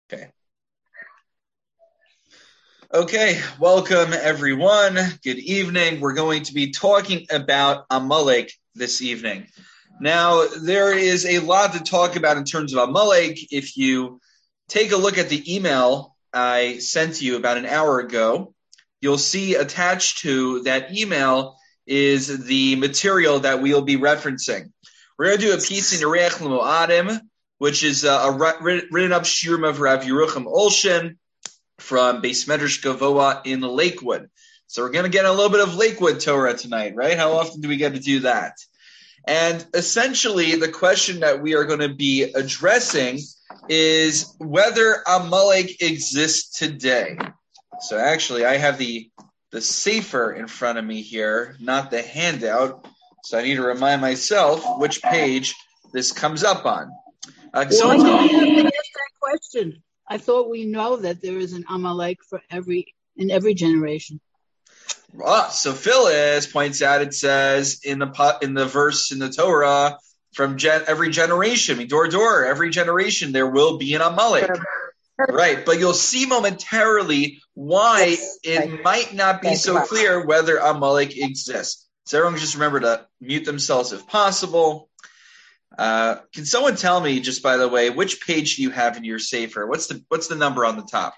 Okay, welcome everyone. Good evening. We're going to be talking about Amalek this evening. Now, there is a lot to talk about in terms of Amalek. If you take a look at the email I sent to you about an hour ago, you'll see attached to that email is the material that we'll be referencing. We're going to do a piece in Yereich L'Mo'adim, which is a written up shiurim of Rav Yerucham Olshin from Beis Medrash Gavoa in Lakewood. So we're going to get a little bit of Lakewood Torah tonight, right? How often do we get to do that? And essentially, the question that we are going to be addressing is whether Amalek exists today. So actually, I have the sefer in front of me here, not the handout. So I need to remind myself which page this comes up on. Why did you have to ask that question? I thought we know that there is an Amalek in every generation. So Phyllis points out, it says in the verse in the Torah, from every generation, door, every generation there will be an Amalek. Right, but you'll see momentarily why it might not be so clear whether Amalek exists. So everyone just remember to mute themselves if possible. Can someone tell me, just by the way, which page do you have in your sefer? What's the number on the top?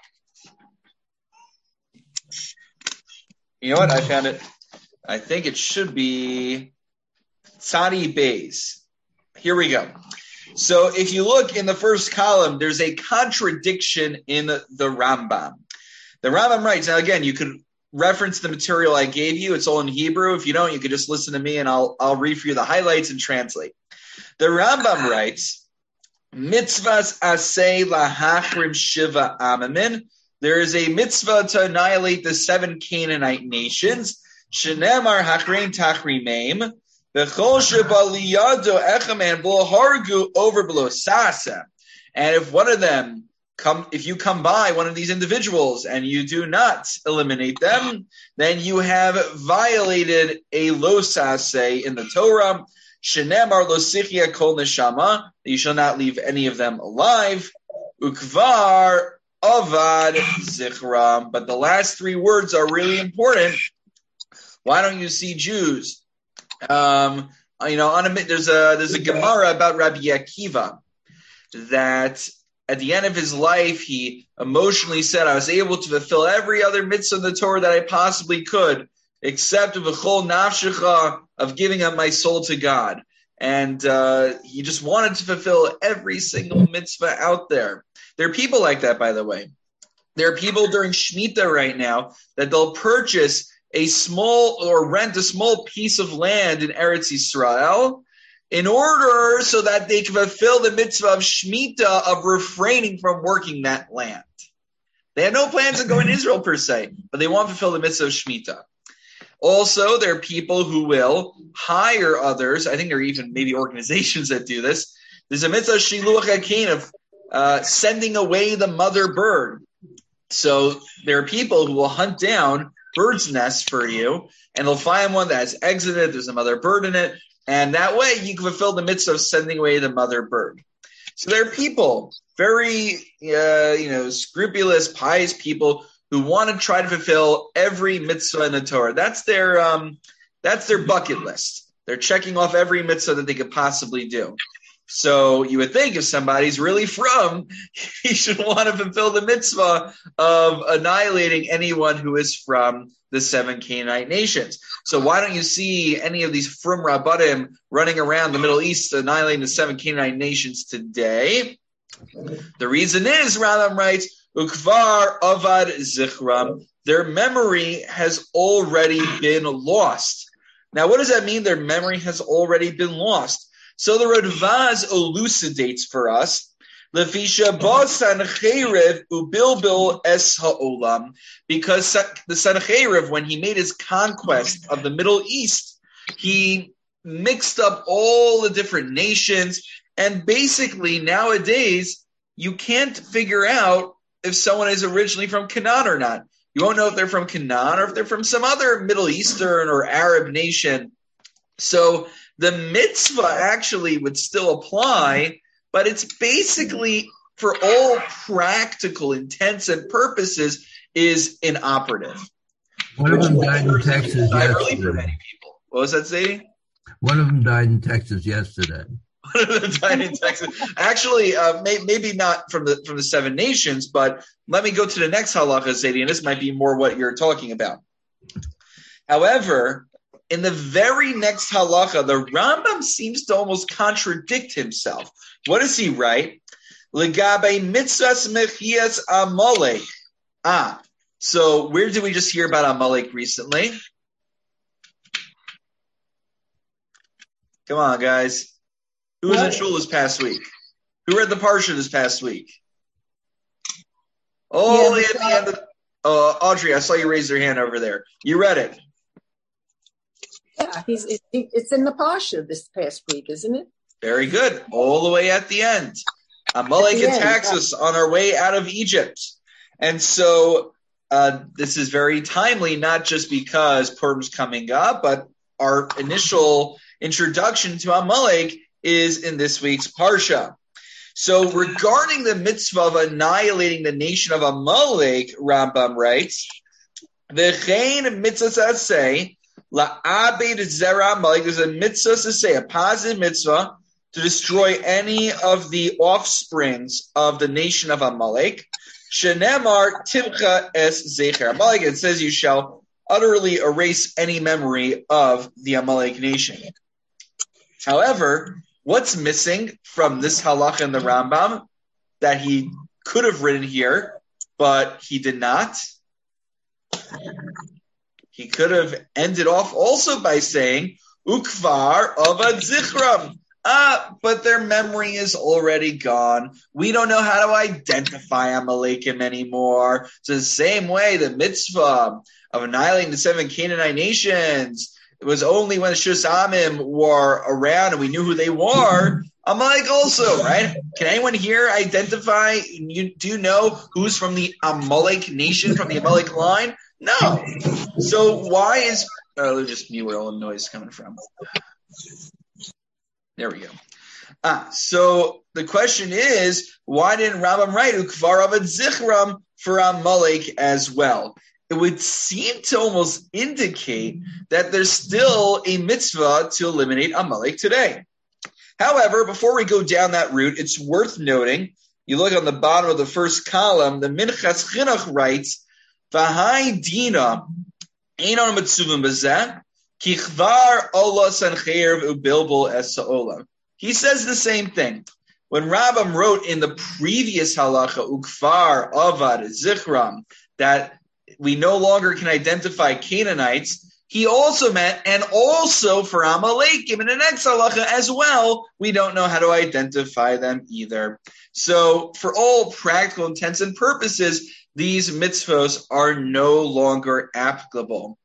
You know what? I found it. I think it should be Tzadi Beis. Here we go. So if you look in the first column, there's a contradiction in the Rambam. The Rambam writes, now again, you could reference the material I gave you. It's all in Hebrew. If you don't, you could just listen to me and I'll read for you the highlights and translate. The Rambam writes, Mitzvahs aseh lahachrim shiva amamin. There is a mitzvah to annihilate the 7 Canaanite nations. Shenemar hachrein tachrimeim. Bechol shebaliyado echaman b'lo hargu over b'lo sasa. And if one of them if you come by one of these individuals and you do not eliminate them, then you have violated a lo saseh in the Torah. Shenemar lo sichya kol neshama, you shall not leave any of them alive. Ukvar avad zichram. But the last 3 words are really important. Why don't you see Jews? There's a Gemara about Rabbi Akiva that at the end of his life he emotionally said, I was able to fulfill every other mitzvah in the Torah that I possibly could, except v'chol nafshecha, of giving up my soul to God. And he just wanted to fulfill every single mitzvah out there. There are people like that, by the way. There are people during Shemitah right now that they'll purchase a small or rent a small piece of land in Eretz Yisrael in order so that they can fulfill the mitzvah of Shemitah, of refraining from working that land. They have no plans of going to Israel per se, but they want to fulfill the mitzvah of Shemitah. Also, there are people who will hire others. I think there are even maybe organizations that do this. There's a mitzvah shiluach hakein of sending away the mother bird. So there are people who will hunt down bird's nests for you, and they'll find one that has exited, there's a mother bird in it, and that way you can fulfill the mitzvah of sending away the mother bird. So there are people, very scrupulous, pious people, who want to try to fulfill every mitzvah in the Torah. That's their bucket list. They're checking off every mitzvah that they could possibly do. So you would think if somebody's really he should want to fulfill the mitzvah of annihilating anyone who is from the 7 Canaanite nations. So why don't you see any of these frum rabbanim running around the Middle East annihilating the 7 Canaanite nations today? The reason is, Rambam writes, Ukvar avad zichram, their memory has already been lost. Now, what does that mean? Their memory has already been lost. So the Radvaz elucidates for us, Lefisha ba Sancheriv ubilbil es ha'olam, because the Sancheriv, when he made his conquest of the Middle East, he mixed up all the different nations, and basically nowadays you can't figure out if someone is originally from Canaan or not. You won't know if they're from Canaan or if they're from some other Middle Eastern or Arab nation. So the mitzvah actually would still apply, but it's basically for all practical intents and purposes, is inoperative. One of them died in Texas yesterday. For yesterday. many people. What was that, Sadie? One of them died in Texas yesterday. One of them died in Texas. Actually, maybe not from the seven nations, but let me go to the next halacha, Sadie, and this might be more what you're talking about. However, in the very next halacha, the Rambam seems to almost contradict himself. What does he write? Legabe mitzvahs mechias Amalek. So where did we just hear about Amalek recently? Come on, guys. Who was in shul this past week? Who read the parsha this past week? Only at the end of Audrey, I saw you raise your hand over there. You read it. Yeah, it's in the parsha this past week, isn't it? Very good. All the way at the end. Amalek attacks us on our way out of Egypt. And so this is very timely, not just because Purim's coming up, but our initial introduction to Amalek is in this week's Parsha. So regarding the mitzvah of annihilating the nation of Amalek, Rambam writes, V'chein mitzvah say la'abed zera Amalek. There's a mitzvah to say, a positive mitzvah, to destroy any of the offsprings of the nation of Amalek. Shenemar timcha es zecher Amalek. It says you shall utterly erase any memory of the Amalek nation. However, what's missing from this halacha in the Rambam that he could have written here, but he did not? He could have ended off also by saying, Ukvar avad zichram. But their memory is already gone. We don't know how to identify Amalekim anymore. So the same way, the mitzvah of annihilating the seven Canaanite nations, it was only when the Shus-Amim were around and we knew who they were. Amalek also, right? Can anyone here identify, do you know who's from the Amalek nation, from the Amalek line? No. So why is, let's just mute where all the noise is coming from. There we go. So the question is, why didn't Rambam write Ukvar avad zichram for Amalek as well? It would seem to almost indicate that there's still a mitzvah to eliminate Amalek today. However, before we go down that route, it's worth noting, you look on the bottom of the first column, the Minchas Chinuch writes, V'hai dina einon mitzuvim bezeh, ki chvar ola sancheir ubilbul es ha'olam. He says the same thing. When Rambam wrote in the previous halacha, Ukvar avad zichram, that we no longer can identify Canaanites, he also meant, and also for Amalekim in the next halacha as well, we don't know how to identify them either. So for all practical intents and purposes, these mitzvos are no longer applicable.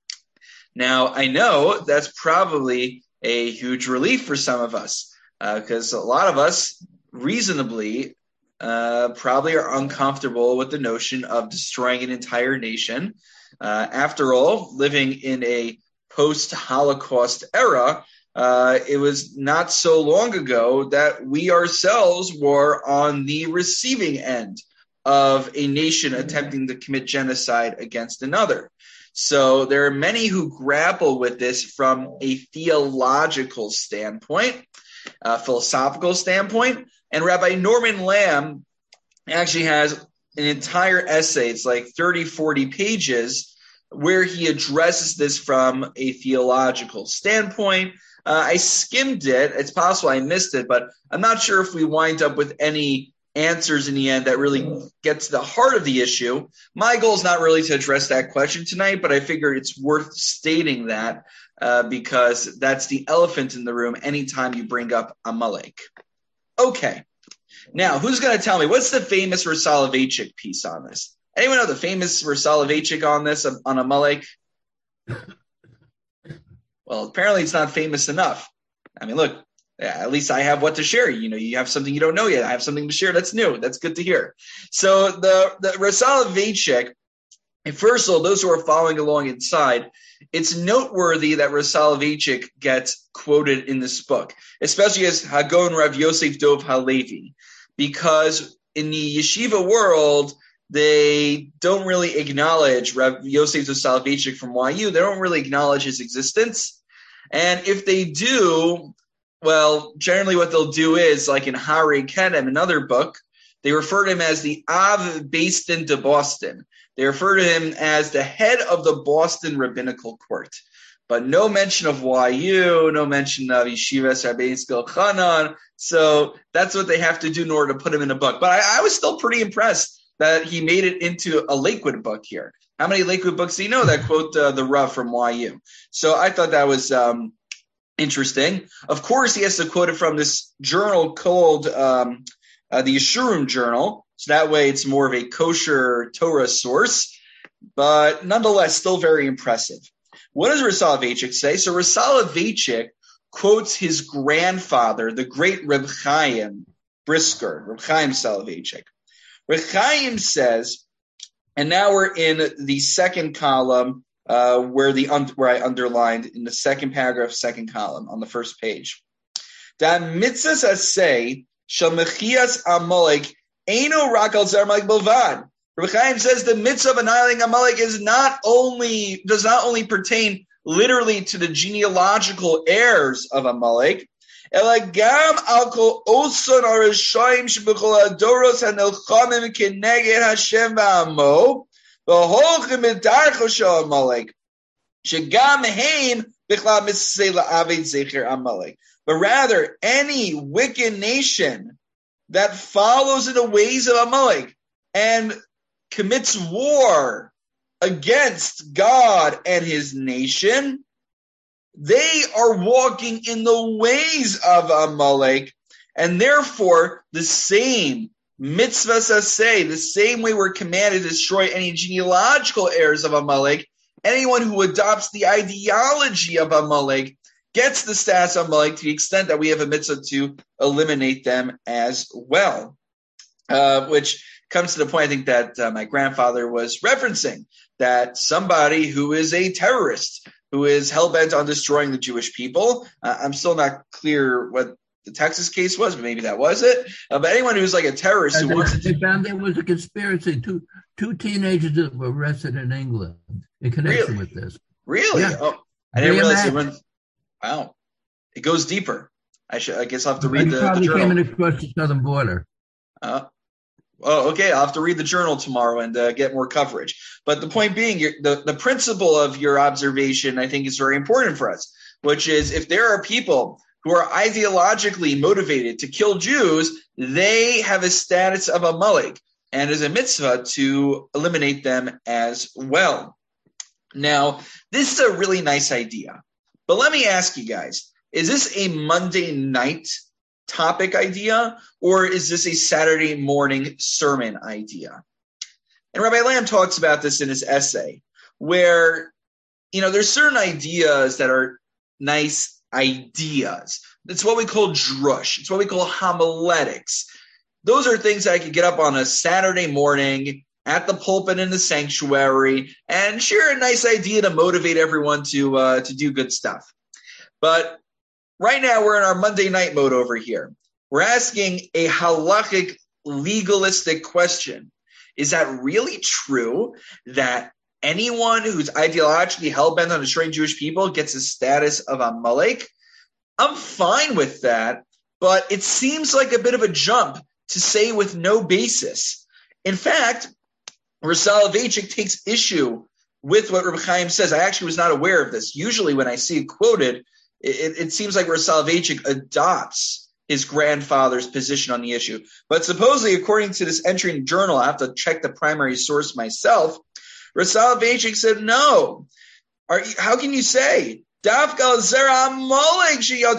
Now, I know that's probably a huge relief for some of us, because a lot of us reasonably probably are uncomfortable with the notion of destroying an entire nation. After all, living in a post-Holocaust era, it was not so long ago that we ourselves were on the receiving end of a nation attempting to commit genocide against another. So there are many who grapple with this from a theological standpoint, philosophical standpoint. And Rabbi Norman Lamb actually has an entire essay, it's like 30, 40 pages, where he addresses this from a theological standpoint. I skimmed it. It's possible I missed it, but I'm not sure if we wind up with any answers in the end that really get to the heart of the issue. My goal is not really to address that question tonight, but I figured it's worth stating that because that's the elephant in the room anytime you bring up Amalek. Okay. Now, who's going to tell me, what's the famous Rasoloveitchik piece on this? Anyone know the famous Rasoloveitchik on this, on Amalek? Well, apparently it's not famous enough. I mean, look, at least I have what to share. You know, you have something you don't know yet. I have something to share that's new. That's good to hear. So the Rasoloveitchik, first of all, those who are following along inside, it's noteworthy that Rasoloveitchik gets quoted in this book, especially as Hagon Rav Yosef Dov Halevi, because in the yeshiva world, they don't really acknowledge Rav Yosef Soloveitchik from YU. They don't really acknowledge his existence. And if they do, well, generally what they'll do is, like in Harei Kedem, another book, they refer to him as the Av Beis Din de Boston. They refer to him as the head of the Boston Rabbinical Court. But no mention of YU, no mention of Yeshivas Rabbeinu Gilchanan. So that's what they have to do in order to put him in a book. But I was still pretty impressed that he made it into a Lakewood book here. How many Lakewood books do you know that quote the Rav from YU? So I thought that was interesting. Of course, he has to quote it from this journal called the Yeshurim Journal. So that way it's more of a kosher Torah source. But nonetheless, still very impressive. What does Rav Soloveitchik say? So Rav Soloveitchik quotes his grandfather, the great Reb Chaim Brisker, Reb Chaim Soloveitchik. Reb Chaim says, and now we're in the second column where I underlined in the second paragraph, second column on the first page. That mitzvahs asay shel mechias Amalek eino rak al zer Amalek bilvad. Reb Chaim says the mitzvah of annihilating Amalek does not only pertain literally to the genealogical heirs of Amalek, elagam al kol oson arishayim shebechol hadoros hanelchamim keneged Hashem va'amo v'holchim b'darcho shel Amalek shegam heim bichlal mitzvah la'aved zecher Amalek. But rather, any wicked nation that follows in the ways of Amalek and commits war against God and his nation, they are walking in the ways of Amalek, and therefore the same mitzvahs asay, the same way we're commanded to destroy any genealogical heirs of Amalek, anyone who adopts the ideology of Amalek gets the status of Amalek to the extent that we have a mitzvah to eliminate them as well, which comes to the point I think that my grandfather was referencing, that somebody who is a terrorist, who is hell-bent on destroying the Jewish people, I'm still not clear what the Texas case was, but maybe that was it. But anyone who's like a terrorist who wants to... They found there was a conspiracy. Two teenagers that were arrested in England in connection with this. Really? Yeah. Oh, I didn't realize it went... Wow. It goes deeper. I guess I'll have to read the journal. Came across the southern border. Oh, okay. I'll have to read the journal tomorrow and get more coverage. But the point being, the principle of your observation, I think, is very important for us, which is if there are people who are ideologically motivated to kill Jews, they have a status of Amalek, and is a mitzvah to eliminate them as well. Now, this is a really nice idea. But let me ask you guys, is this a Monday night topic idea, or is this a Saturday morning sermon idea? And Rabbi Lamb talks about this in his essay, where, there's certain ideas that are nice ideas. It's what we call drush. It's what we call homiletics. Those are things that I could get up on a Saturday morning at the pulpit in the sanctuary and share a nice idea to motivate everyone to do good stuff. But right now we're in our Monday night mode over here. We're asking a halachic, legalistic question. Is that really true that anyone who's ideologically hell-bent on destroying Jewish people gets a status of Amalek? I'm fine with that, but it seems like a bit of a jump to say with no basis. In fact, Rav Soloveitchik takes issue with what Reb Chaim says. I actually was not aware of this. Usually when I see it quoted, it seems like Rav Soloveitchik adopts his grandfather's position on the issue. But supposedly, according to this entry in the journal, I have to check the primary source myself, Rav Soloveitchik said, no. How can you say? Amalek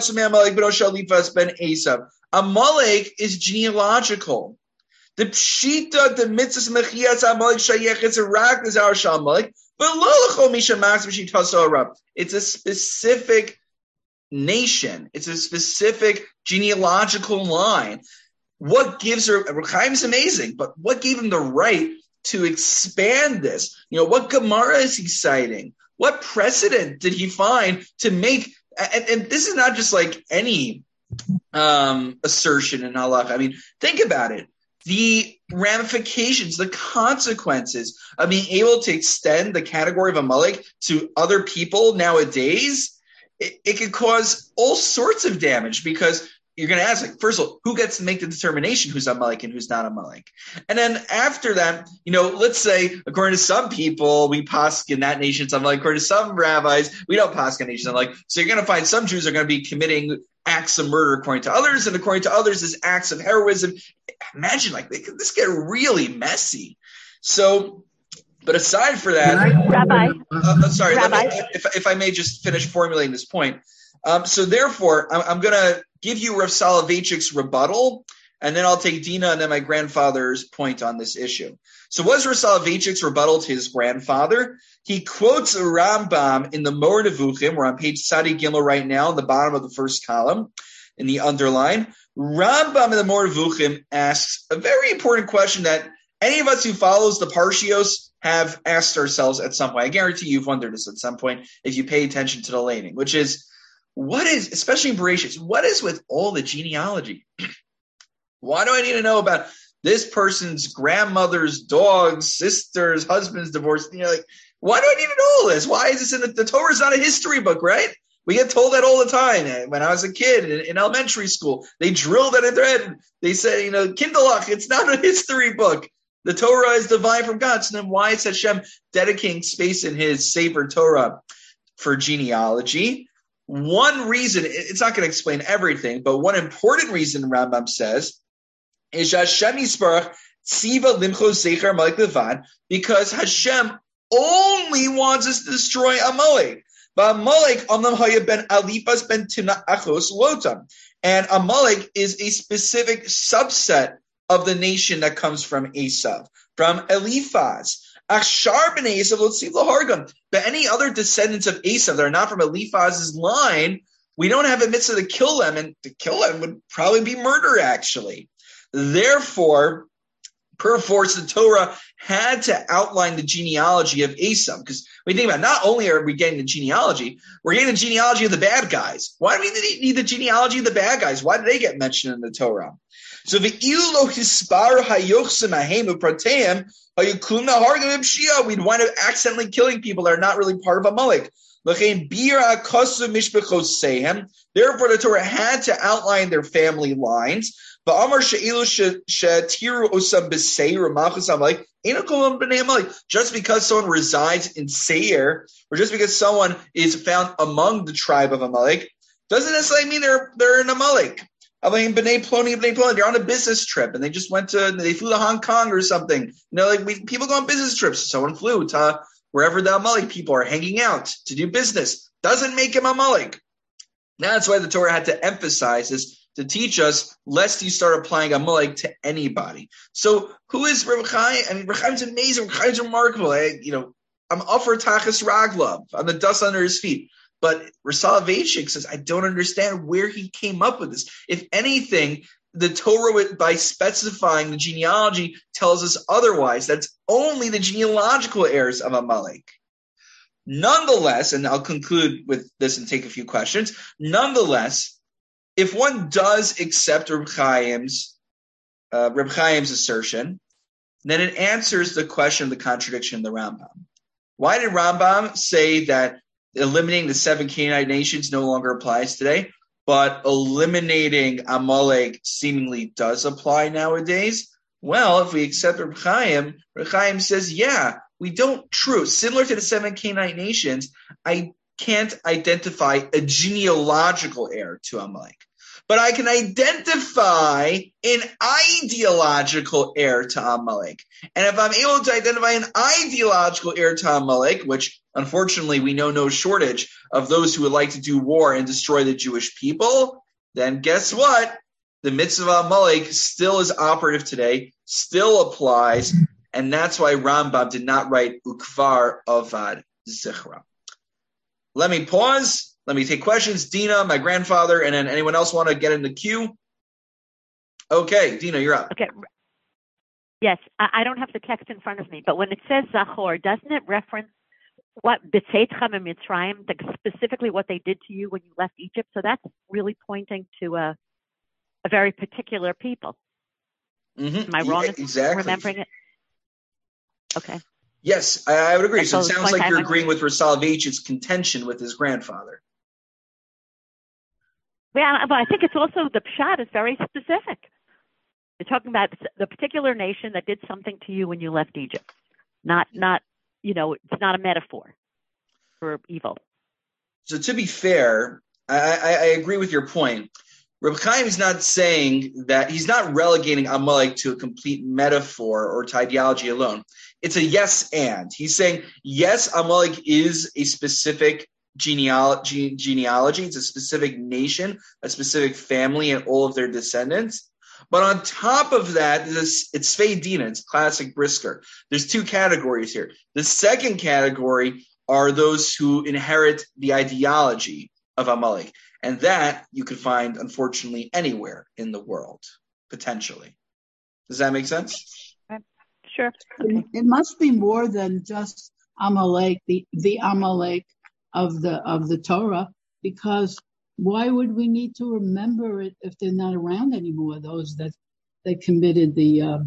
is genealogical. The pshita, the mitzvahs mechias Amalek shayechet rak l'zar shamalek, but lo l'chol misha max b'shitaso rab. It's a specific nation. It's a specific genealogical line. What gives her? Reb Chaim is amazing, but what gave him the right to expand this? What Gemara is he citing? What precedent did he find to make? And this is not just like any assertion in halakha. I mean, think about it. the ramifications, the consequences of being able to extend the category of Amalek to other people nowadays, it could cause all sorts of damage, because you're going to ask, like, first of all, who gets to make the determination who's Amalek and who's not Amalek? And then after that, let's say, according to some people, we paskin that nation's Amalek. According to some rabbis, we don't paskin nation's Amalek. So you're going to find some Jews are going to be committing acts of murder according to others, and according to others is acts of heroism. Imagine, this get really messy. So, but aside for that, Rabbi, Rabbi. If I may just finish formulating this point. So therefore, I'm going to give you Rav Soloveitchik's rebuttal, and then I'll take Dina and then my grandfather's point on this issue. So what is Rav Soloveitchik's rebuttal to his grandfather? He quotes a Rambam in the Mor Nevuchim. We're on page Sadi Gimel right now, in the bottom of the first column, in the underline. Rambam in the Mor Nevuchim asks a very important question that any of us who follows the Parshios have asked ourselves at some point. I guarantee you've wondered this at some point if you pay attention to the laning, which is, what is, especially in Bereshit, what is with all the genealogy? Why do I need to know about this person's grandmother's dog's sister's husband's divorce? Why do I need to know all this? Why is this in the Torah? Is not a history book, right? We get told that all the time. When I was a kid in elementary school, they drilled that in their head. They say, Kindlech, it's not a history book. The Torah is divine from God. So then why is Hashem dedicating space in his Sefer Torah for genealogy? One reason, it's not going to explain everything, but one important reason Rambam says is Hashem Yisparach Tziva Limcho Zecher Amalek Levad, because Hashem only wants us to destroy Amalek. But Amalek Amnam Haya ben Alifas ben Tinachos Lotam, and Amalek is a specific subset of the nation that comes from Esav, from Eliphaz. Achshar b'nei Esav l'tziv l'hargam. But any other descendants of Esav that are not from Eliphaz's line, we don't have a mitzvah to kill them, and to kill them would probably be murder, actually. Therefore, per force, the Torah had to outline the genealogy of Esav, because we think about it, not only are we getting the genealogy, we're getting the genealogy of the bad guys. Why do we need the genealogy of the bad guys? Why do they get mentioned in the Torah? So ve'ilu lo hispar hayochsim ahemu prateim hayukum nahargim b'shia. We'd wind up accidentally killing people that are not really part of Amalek. L'chein bira kosu mishbechosehem. Therefore, the Torah had to outline their family lines. Ba'amar she'ilu shetiru osam b'seir machus Amalek eno kolam b'nei Amalek. Just because someone resides in Seir, or just because someone is found among the tribe of Amalek, doesn't necessarily mean they're an Amalek. B'nei Ploni, they're on a business trip and they flew to Hong Kong or something. People go on business trips. Someone flew to wherever the Amalek people are hanging out to do business. Doesn't make him Amalek. That's why the Torah had to emphasize this, to teach us, lest you start applying Amalek to anybody. So who is Reb Chaim? I mean, Reb Chaim's amazing. Reb Chaim's remarkable. I'm offer tachas raglav, on the dust under his feet. But Rav Soloveitchik says, I don't understand where he came up with this. If anything, the Torah, by specifying the genealogy, tells us otherwise. That's only the genealogical heirs of Amalek. Nonetheless, and I'll conclude with this and take a few questions. Nonetheless, if one does accept Reb Chaim's assertion, then it answers the question of the contradiction in the Rambam. Why did Rambam say that eliminating the 7 Canaanite nations no longer applies today, but eliminating Amalek seemingly does apply nowadays? Well, if we accept Reb Chaim says, yeah, we don't. True. Similar to the 7 Canaanite nations, I can't identify a genealogical heir to Amalek. But I can identify an ideological heir to Amalek. And if I'm able to identify an ideological heir to Amalek, which unfortunately we know no shortage of those who would like to do war and destroy the Jewish people, then guess what? The mitzvah of Amalek still is operative today, still applies, and that's why Rambam did not write Ukvar Avad Zichra. Let me pause. Let me take questions. Dina, my grandfather, and then anyone else want to get in the queue? Okay, Dina, you're up. Okay. Yes, I don't have the text in front of me, but when it says Zachor, doesn't it reference what B'tzeitchem and Mitzrayim, specifically what they did to you when you left Egypt? So that's really pointing to a very particular people. Mm-hmm. Am I wrong in exactly. remembering it? Okay. Yes, I would agree. And So it so sounds like you're agreeing with Rasalovich's contention with his grandfather. Yeah, but I think it's also the pshat is very specific. You're talking about the particular nation that did something to you when you left Egypt. Not it's not a metaphor for evil. So to be fair, I agree with your point. Reb Chaim is not saying that he's not relegating Amalek to a complete metaphor or to ideology alone. It's a yes and. He's saying, yes, Amalek is a specific genealogy. It's a specific nation, a specific family, and all of their descendants. But on top of that, it's Tzvei Dina, it's classic Brisker. There's two categories here. The second category are those who inherit the ideology of Amalek. And that you could find, unfortunately, anywhere in the world, potentially. Does that make sense? Sure. Okay. It must be more than just Amalek, the Amalek of the Torah, because why would we need to remember it if they're not around anymore? Those that committed the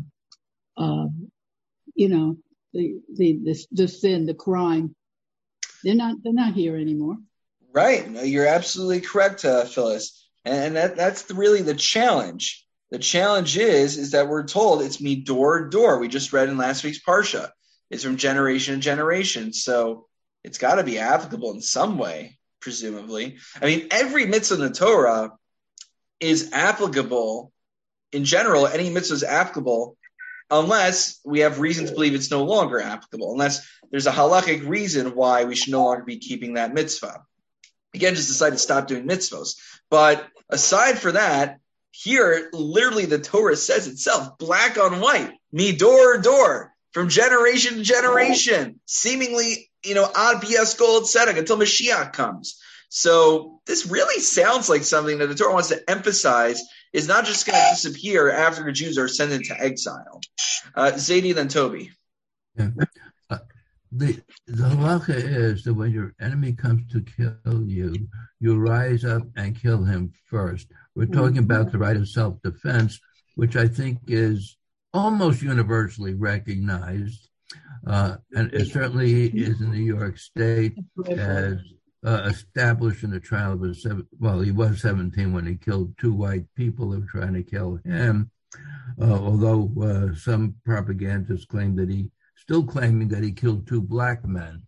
sin, the crime, they're not here anymore. Right. No, you're absolutely correct, Phyllis. And that's really the challenge. The challenge is that we're told it's midor dor. We just read in last week's Parsha. It's from generation to generation. So it's got to be applicable in some way, presumably. I mean, every mitzvah in the Torah is applicable in general. Any mitzvah is applicable unless we have reason to believe it's no longer applicable, unless there's a halachic reason why we should no longer be keeping that mitzvah. Again, just decide to stop doing mitzvahs. But aside for that, here, literally the Torah says itself, black on white, midor dor, from generation to generation, seemingly, ad bias gold tzedek until Mashiach comes. So this really sounds like something that the Torah wants to emphasize is not just going to disappear after the Jews are sent into exile. Zadie, then Toby. Yeah. The halacha is that when your enemy comes to kill you, you rise up and kill him first. We're talking about the right of self-defense, which I think is almost universally recognized, and it certainly is in New York State as established in the trial of he was 17 when he killed two white people who were trying to kill him, although some propagandists claim that still claiming that he killed two black men.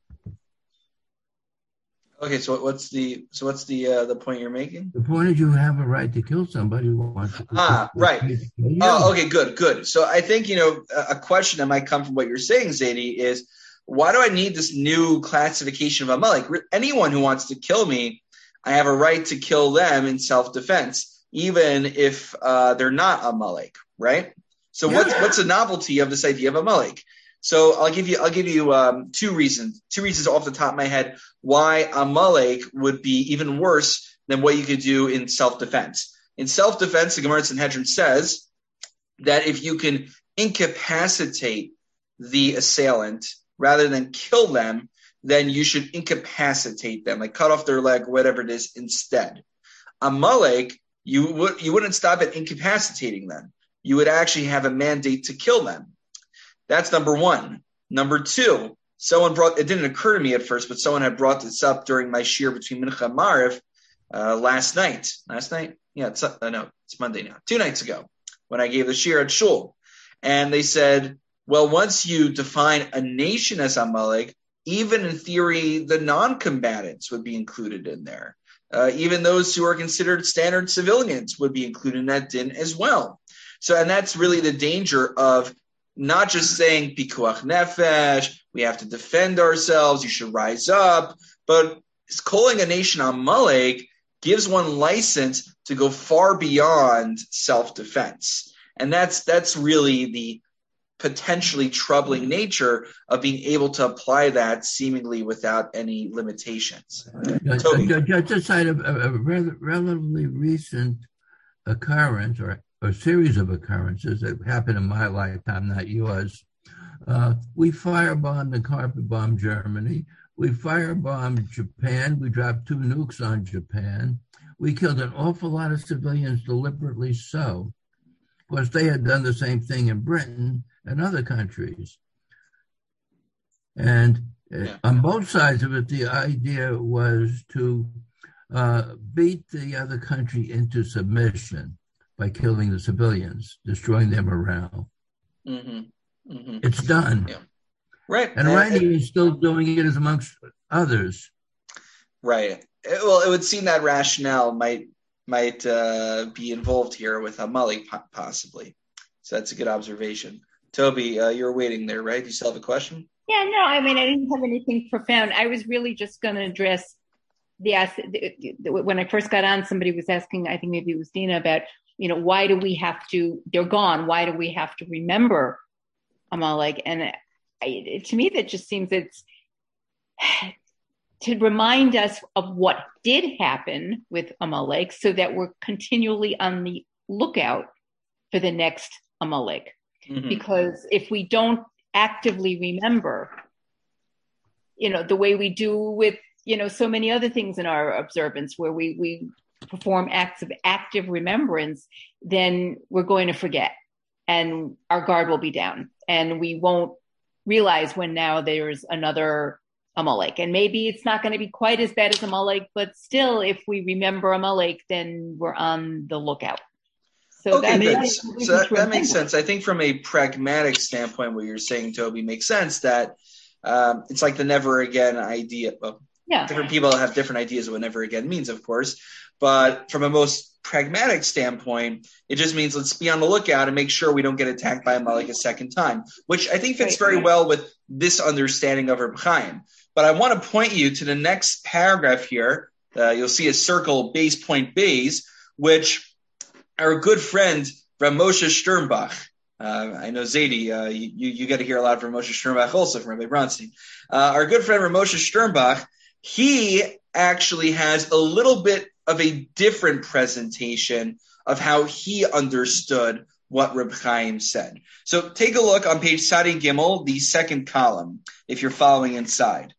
Okay, so what's the point you're making? The point is you have a right to kill somebody who wants to. Right. Oh, okay, good. So I think, a question that might come from what you're saying, Zadie, is why do I need this new classification of Amalek? Anyone who wants to kill me, I have a right to kill them in self-defense, even if they're not Amalek, right? So what's the novelty of this idea of Amalek? So I'll give you two reasons off the top of my head why Amalek would be even worse than what you could do in self-defense. In self-defense, the Gemara Sanhedrin says that if you can incapacitate the assailant rather than kill them, then you should incapacitate them, like cut off their leg, whatever it is, instead. Amalek, you wouldn't stop at incapacitating them. You would actually have a mandate to kill them. That's number one. Number two, it didn't occur to me at first, but someone had brought this up during my shir between Mincha and Mariv last night? Yeah, it's Monday now. 2 nights ago when I gave the shir at Shul. And they said, well, once you define a nation as Amalek, even in theory, the non-combatants would be included in there. Even those who are considered standard civilians would be included in that din as well. And that's really the danger of not just saying pikuach nefesh, we have to defend ourselves, you should rise up, but calling a nation Amalek gives one license to go far beyond self-defense. And that's really the potentially troubling nature of being able to apply that seemingly without any limitations. Just to cite a relatively recent occurrence or a series of occurrences that happened in my lifetime, not yours. We firebombed and carpet bombed Germany. We firebombed Japan. We dropped 2 nukes on Japan. We killed an awful lot of civilians, deliberately so. course, they had done the same thing in Britain and other countries. And on both sides of it, the idea was to beat the other country into submission by killing the civilians, destroying their morale. It's done. Yeah. Right. And Iranian is still doing it as amongst others. Right. Well, it would seem that rationale might be involved here with Amalek possibly. So that's a good observation. Toby, you're waiting there, right? You still have a question? Yeah, no, I mean, I didn't have anything profound. I was really just going to address when I first got on, somebody was asking, I think maybe it was Dina, about, why do we have to, they're gone. Why do we have to remember Amalek? And to me, that just seems it's to remind us of what did happen with Amalek so that we're continually on the lookout for the next Amalek. Because if we don't actively remember, the way we do with, so many other things in our observance where we perform acts of active remembrance, then we're going to forget and our guard will be down and we won't realize when now there's another Amalek. And maybe it's not going to be quite as bad as Amalek, but still, if we remember Amalek, then we're on the lookout. So that makes sense. I think from a pragmatic standpoint, what you're saying, Toby, makes sense that it's like the never again idea. Well, different people have different ideas of what never again means, of course. But from a most pragmatic standpoint, it just means let's be on the lookout and make sure we don't get attacked by Amalek a second time, which I think fits very well with this understanding of Reb Chaim. But I want to point you to the next paragraph here. You'll see a circle, base point base, which our good friend, Rav Moshe Sternbach, I know Zadie, you got to hear a lot from Moshe Sternbach also from Rabbi Bronstein. Our good friend, Rav Moshe Sternbach, he actually has a little bit of a different presentation of how he understood what Reb Chaim said. So take a look on page Sadi Gimel, the second column, if you're following inside.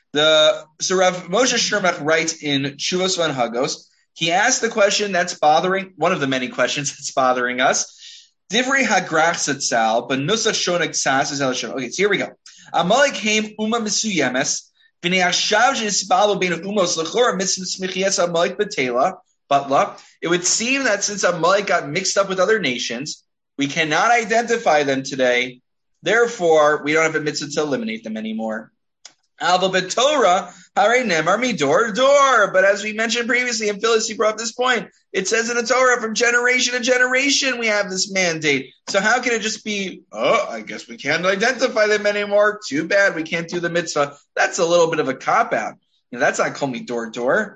So Rav Moshe Sternbach writes in Tshuvos V'Anhagos, he asked the question that's bothering, one of the many questions that's bothering us. Divrei Hagrach Zatzal, Benusach Shona Ksas is Elishon. Okay, so here we go. Amalek came Uma Misuyemes, B'nei Ashav Shenisbalo B'nei Umos L'chor Mitzvah Smichias Amalek B'Tela, Batla. It would seem that since Amalek got mixed up with other nations, we cannot identify them today. Therefore, we don't have a mitzvah to eliminate them anymore. Alva B'Torah, Hare Nemar Midor Dor. But as we mentioned previously, and Phyllis, you brought up this point, it says in the Torah, from generation to generation, we have this mandate. So how can it just be, I guess we can't identify them anymore. Too bad, we can't do the mitzvah. That's a little bit of a cop-out. That's not called Midor Dor.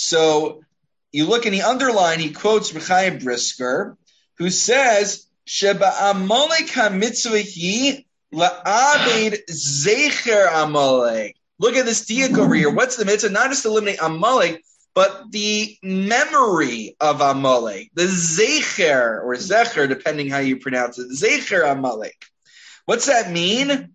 So you look in the underline, he quotes Rechaim Brisker, who says, Sheba Amalek HaMitzvah La'abed Zecher Amalek. Look at this diak over here. What's the mitzvah? Not just to eliminate Amalek, but the memory of Amalek. The Zecher, or Zecher, depending how you pronounce it. Zecher Amalek. What's that mean?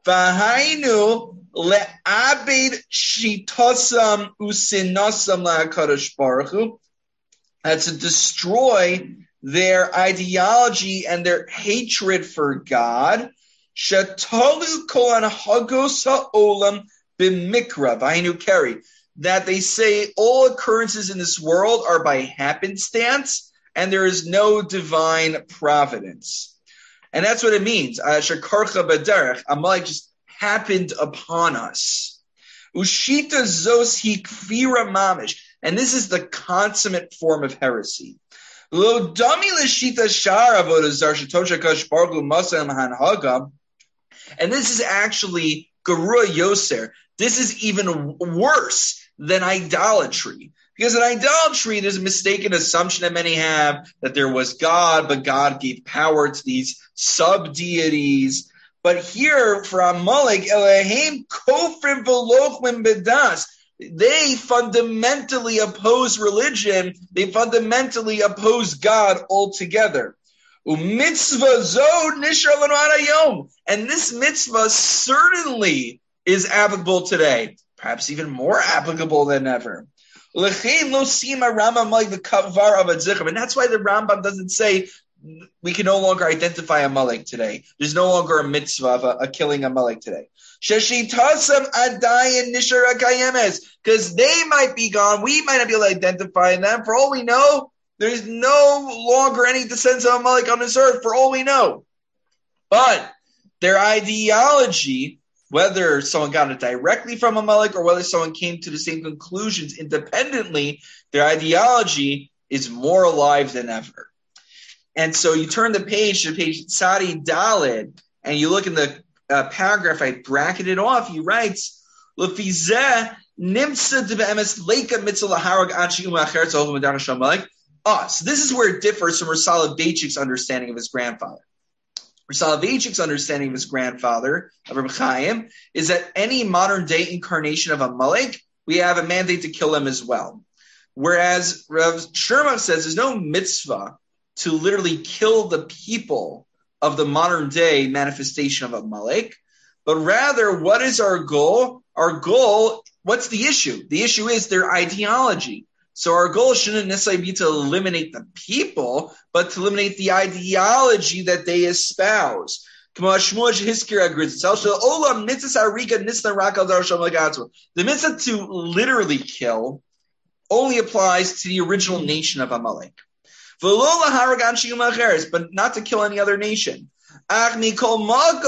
V'hainu le'abed shitosam usinasam la'akadosh baruch hu. That's to destroy their ideology and their hatred for God. Shatalu kolan hagos ha'olam b'mikra v'hainu keri. That they say all occurrences in this world are by happenstance and there is no divine providence. And that's what it means. Shakarcha b'derech. Amalek just happened upon us. Ushita zos hi kfira mamish. And this is the consummate form of heresy. Lo dami l'shita shar avodah zar shetosha kadosh baruch hu masa hanhaga. And this is actually Gerua Yoser. This is even worse than idolatry. Because in idolatry, there's a mistaken assumption that many have that there was God, but God gave power to these sub-deities. But here, for Amalek, Elohim kofrim v'lochlim bedas. They fundamentally oppose religion. They fundamentally oppose God altogether. Mitzvah zo nishar lanu ad hayom. And this mitzvah certainly is applicable today, perhaps even more applicable than ever. Lechein lo sima Rambam like the kavar of Adzichim. And that's why the Rambam doesn't say, we can no longer identify Amalek today. There's no longer a mitzvah of a killing Amalek today. Because they might be gone. We might not be able to identify them. For all we know, there's no longer any descendants of Amalek on this earth, for all we know. But their ideology, whether someone got it directly from Amalek or whether someone came to the same conclusions independently, their ideology is more alive than ever. And so you turn the page to page Tzadi Daled, and you look in the paragraph I bracketed off. He writes, "Lefizeh nimtza debe'emes leika mitzvah laharag anshi u'macheret zohel medan Amalek." So this is where it differs from Rosh Soloveitchik's understanding of his grandfather. Rosh Soloveitchik's understanding of his grandfather, of Reb Chaim, is that any modern day incarnation of Amalek, we have a mandate to kill him as well. Whereas Rav Sherma says there's no mitzvah to literally kill the people of the modern day manifestation of Amalek, but rather, what is our goal? Our goal, what's the issue? The issue is their ideology. So our goal shouldn't necessarily be to eliminate the people, but to eliminate the ideology that they espouse. The mitzvah to literally kill only applies to the original nation of Amalek. But not to kill any other nation. And that's what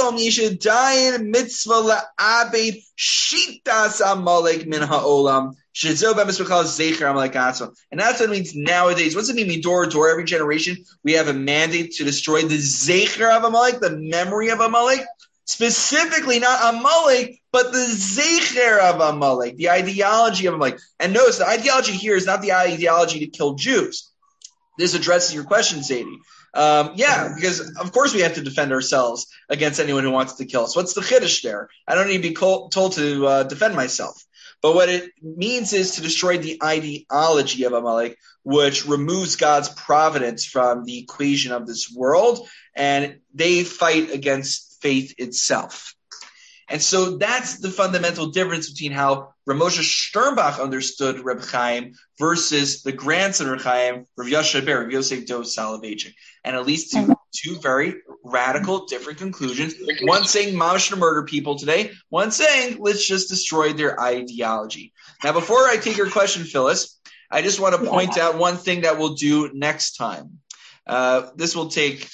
it means nowadays. What's it mean? Door, every generation, we have a mandate to destroy the Zecher of Amalek, the memory of Amalek. Specifically, not Amalek, but the Zecher of Amalek, the ideology of Amalek. And notice, the ideology here is not the ideology to kill Jews. This addresses your question, Zadie. Because of course we have to defend ourselves against anyone who wants to kill us. What's the chiddush there? I don't need to be told to defend myself. But what it means is to destroy the ideology of Amalek, which removes God's providence from the equation of this world, and they fight against faith itself. And so that's the fundamental difference between how Rav Moshe Sternbach understood Reb Chaim versus the grandson of Reb Chaim, Rav Yosef Ber, Rav Yosef Dov Soloveitchik. And it leads to two very radical, different conclusions. One saying mamash to murder people today. One saying let's just destroy their ideology. Now, before I take your question, Phyllis, I just want to point out one thing that we'll do next time. This will take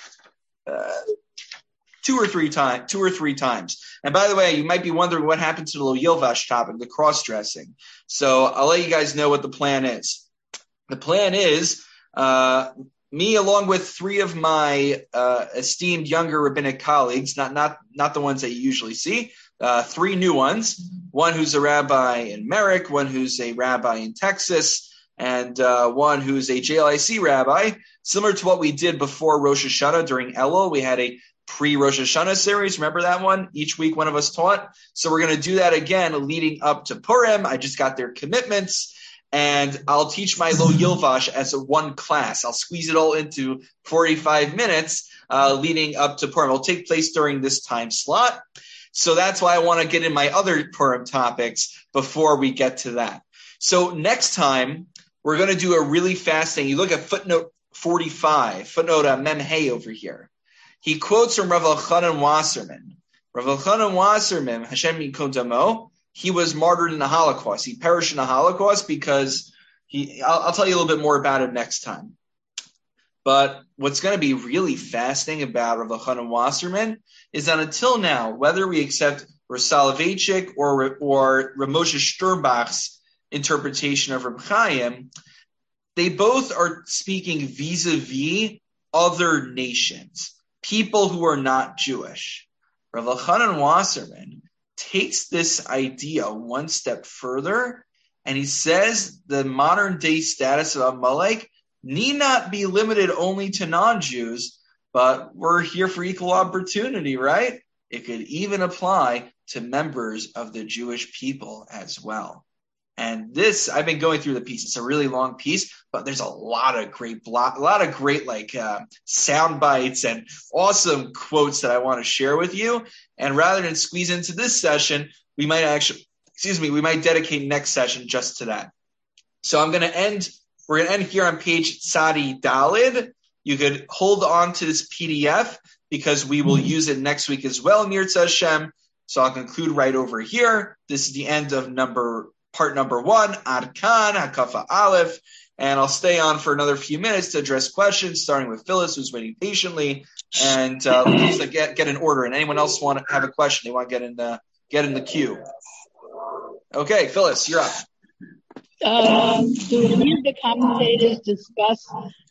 two or three times. And by the way, you might be wondering what happened to the Lo Yilvash topic, the cross-dressing. So I'll let you guys know what the plan is. The plan is me, along with three of my esteemed younger rabbinic colleagues, not the ones that you usually see, three new ones, one who's a rabbi in Merrick, one who's a rabbi in Texas, and one who's a JLIC rabbi. Similar to what we did before Rosh Hashanah during Elul, we had a pre-Rosh Hashanah series. Remember that one? Each week one of us taught. So we're going to do that again leading up to Purim. I just got their commitments, and I'll teach my Lo Yilvash as a one class. I'll squeeze it all into 45 minutes leading up to Purim. It'll take place during this time slot. So that's why I want to get in my other Purim topics before we get to that. So next time, we're going to do a really fast thing. You look at footnote 45, footnote Mem Hey over here. He quotes from Rav Elchanan Wasserman. Rav Elchanan Wasserman, Hashem Yikon Damo, he was martyred in the Holocaust. He perished in the Holocaust because I'll tell you a little bit more about it next time. But what's going to be really fascinating about Rav Elchanan Wasserman is that until now, whether we accept Rosh Soloveitchik or Rav Moshe Sternbach's interpretation of Reb Chaim, they both are speaking vis-a-vis other nations, people who are not Jewish. Rav Elchanan Wasserman takes this idea one step further, and he says the modern day status of Amalek need not be limited only to non-Jews, but we're here for equal opportunity, right? It could even apply to members of the Jewish people as well. And this, I've been going through the piece. It's a really long piece, but there's a lot of great sound bites and awesome quotes that I want to share with you. And rather than squeeze into this session, we might dedicate next session just to that. So we're going to end here on page Tzadi Daled, You could hold on to this PDF because we will use it next week as well, Mirza Hashem. So I'll conclude right over here. This is the end of part number 1, Ad Kan, Hakafa Aleph. And I'll stay on for another few minutes to address questions, starting with Phyllis, who's waiting patiently. And just to get an order. And anyone else want to have a question, they want to get in the queue. Okay, Phyllis, you're up. Do any of the commentators discuss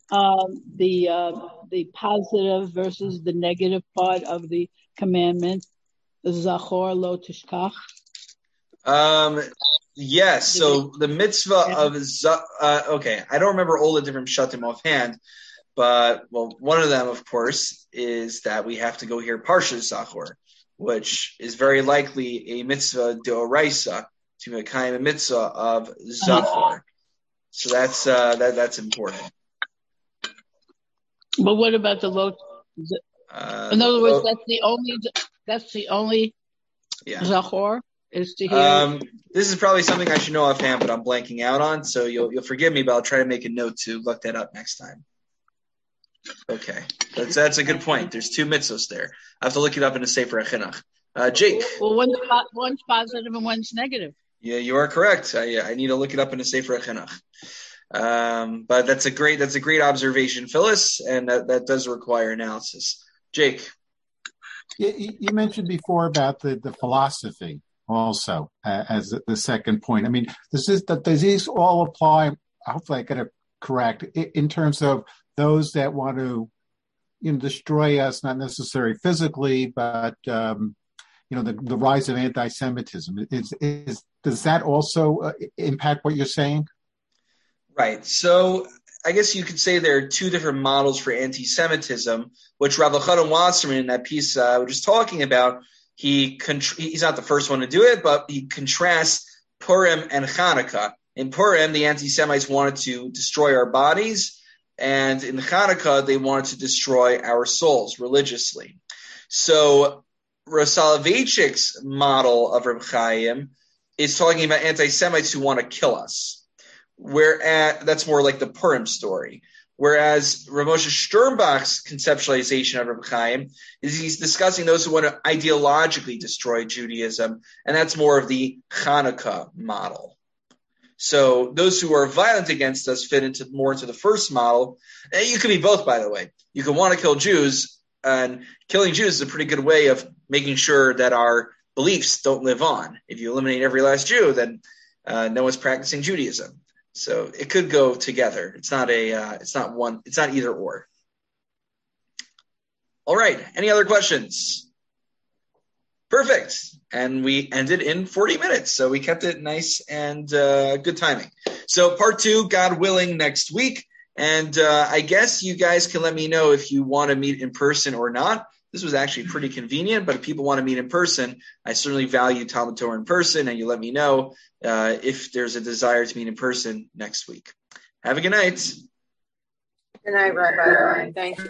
the positive versus the negative part of the commandment, Zachor lo tishkach? Yes. So the mitzvah of okay, I don't remember all the different pshatim offhand, but one of them, of course, is that we have to go hear Parshas Zachor, which is very likely a mitzvah d'oraisa to mekayim a mitzvah of Zachor. So that's important. But what about the lo? In other words, that's the only Zachor is to hear. This is probably something I should know offhand, but I'm blanking out on. So you'll forgive me, but I'll try to make a note to look that up next time. Okay, that's a good point. There's 2 mitzvahs there. I have to look it up in a Sefer HaChinuch. Jake. Well, one's positive and one's negative. Yeah, you are correct. I need to look it up in a Sefer HaChinuch. But that's a great observation, Phyllis, and that does require analysis. Jake. You mentioned before about the philosophy also as the second point. I mean, does these all apply? Hopefully I get it correct in terms of those that want to, destroy us, not necessarily physically, but the rise of anti-Semitism. Does that also impact what you're saying? Right. So I guess you could say there are 2 different models for anti-Semitism, which Rav Elchanan Wasserman in that piece we're just talking about, he's not the first one to do it, but he contrasts Purim and Hanukkah. In Purim, the anti-Semites wanted to destroy our bodies, and in Hanukkah, they wanted to destroy our souls religiously. So Rav Soloveitchik's model of Reb Chaim is talking about anti-Semites who want to kill us. Whereas that's more like the Purim story. Whereas Rav Moshe Sternbach's conceptualization of Reb Chaim is he's discussing those who want to ideologically destroy Judaism, and that's more of the Hanukkah model. So those who are violent against us fit more into the first model. And you could be both, by the way. You could want to kill Jews, and killing Jews is a pretty good way of making sure that our beliefs don't live on. If you eliminate every last Jew, then no one's practicing Judaism. So it could go together. It's not either or. All right. Any other questions? Perfect. And we ended in 40 minutes. So we kept it nice and good timing. So part 2, God willing, next week. And I guess you guys can let me know if you want to meet in person or not. This was actually pretty convenient, but if people want to meet in person, I certainly value Talmud Torah in person, and you let me know if there's a desire to meet in person next week. Have a good night. Good night, Rabbi. Thank you.